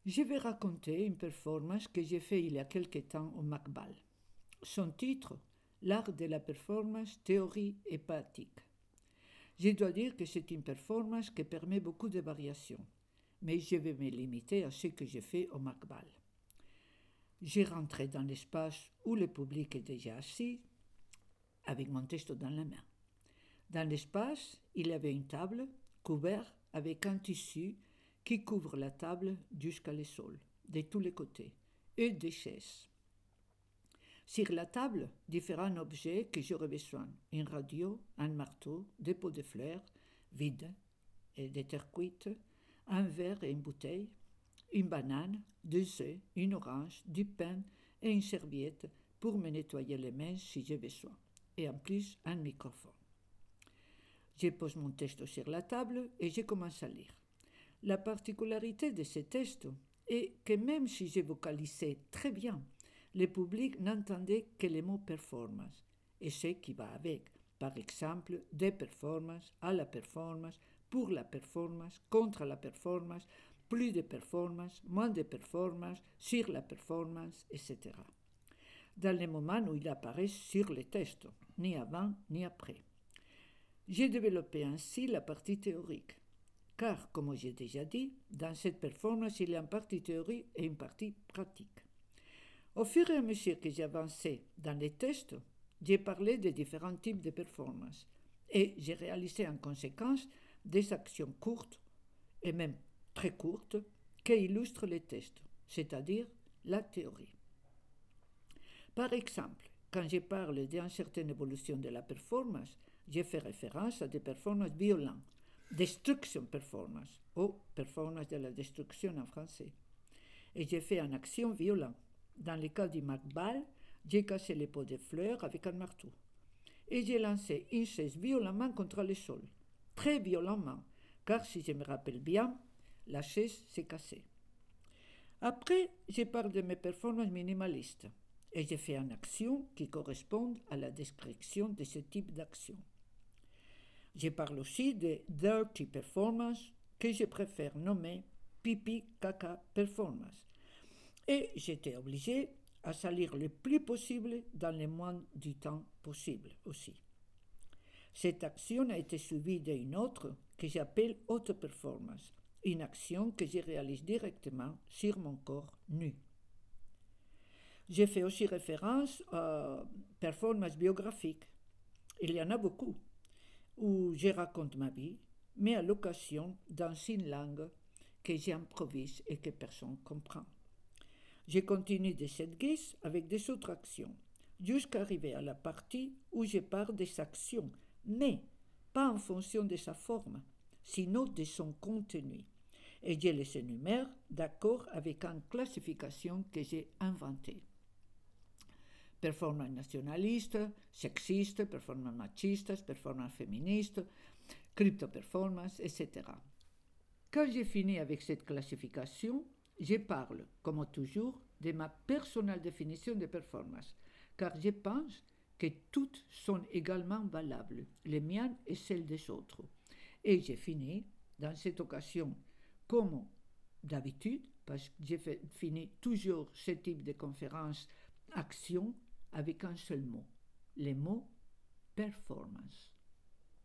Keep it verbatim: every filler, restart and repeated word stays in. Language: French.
Je vais raconter une performance que j'ai faite il y a quelque temps au McBall. Son titre, L'art de la performance, théorie et pratique. Je dois dire que c'est une performance qui permet beaucoup de variations, mais je vais me limiter à ce que j'ai fait au McBall. J'ai rentré dans l'espace où le public est déjà assis, avec mon texte dans la main. Dans l'espace, il y avait une table couverte avec un tissu qui couvre la table jusqu'à le sol, de tous les côtés, et des chaises. Sur la table, différents objets que j'aurais besoin. Une radio, un marteau, des pots de fleurs, vides et des terres cuites, un verre et une bouteille, une banane, deux œufs, une orange, du pain et une serviette pour me nettoyer les mains si j'ai besoin. Et en plus, un microphone. Je pose mon texte sur la table et je commence à lire. La particularité de ce texte est que même si je vocalisais très bien, le public n'entendait que le mot performance et ce qui va avec. Par exemple, des performances, à la performance, pour la performance, contre la performance, plus de performance, moins de performance, sur la performance, et cetera. Dans les moments où il apparaît sur le texte, ni avant ni après. J'ai développé ainsi la partie théorique, car, comme j'ai déjà dit, dans cette performance, il y a une partie théorique et une partie pratique. Au fur et à mesure que j'avançais dans les tests, j'ai parlé de différents types de performances et j'ai réalisé en conséquence des actions courtes et même très courtes qui illustrent les tests, c'est-à-dire la théorie. Par exemple, quand je parle d'une certaine évolution de la performance, je fais référence à des performances violentes, destruction performance, ou performance de la destruction en français. Et j'ai fait une action violente. Dans le cas du McBall, j'ai cassé les pots de fleurs avec un marteau. Et j'ai lancé une chaise violemment contre le sol, très violemment, car si je me rappelle bien, la chaise s'est cassée. Après, je parle de mes performances minimalistes et j'ai fait une action qui correspond à la description de ce type d'action. Je parle aussi de dirty performance que je préfère nommer pipi caca performance. Et j'étais obligé à salir le plus possible dans le moins du temps possible aussi. Cette action a été suivie d'une autre que j'appelle auto-performance, une action que je réalise directement sur mon corps nu. J'ai fait aussi référence à performance biographique. Il y en a beaucoup, où je raconte ma vie, mais à l'occasion dans une langue que j'improvise et que personne ne comprend. Je continue de cette guise avec des autres actions, jusqu'à arriver à la partie où je parle des actions, mais pas en fonction de sa forme, sinon de son contenu. Et je les énumère d'accord avec une classification que j'ai inventée. Performance nationaliste, sexiste, performance machiste, performance féministe, crypto-performance, et cetera. Quand j'ai fini avec cette classification, je parle, comme toujours, de ma personnelle définition de performance, car je pense que toutes sont également valables, les miennes et celles des autres. Et j'ai fini, dans cette occasion, comme d'habitude, parce que j'ai fini toujours ce type de conférence, action, avec un seul mot, le mot performance.